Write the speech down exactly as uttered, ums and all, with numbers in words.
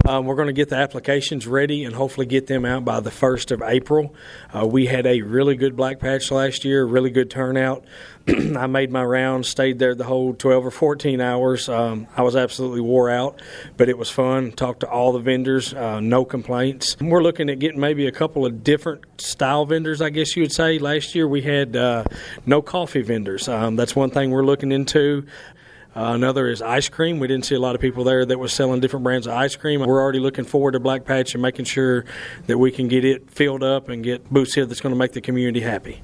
Um, we're going to get the applications ready and hopefully get them out by the first of April. Uh, we had a really good Black Patch last year, really good turnout. I made my rounds, stayed there the whole twelve or fourteen hours. Um, I was absolutely wore out, but it was fun. Talked to all the vendors, uh, no complaints. We're looking at getting maybe a couple of different style vendors, I guess you would say. Last year we had uh, no coffee vendors. Um, that's one thing we're looking into. Uh, another is ice cream. We didn't see a lot of people there that was selling different brands of ice cream. We're already looking forward to Black Patch and making sure that we can get it filled up and get booths here that's going to make the community happy.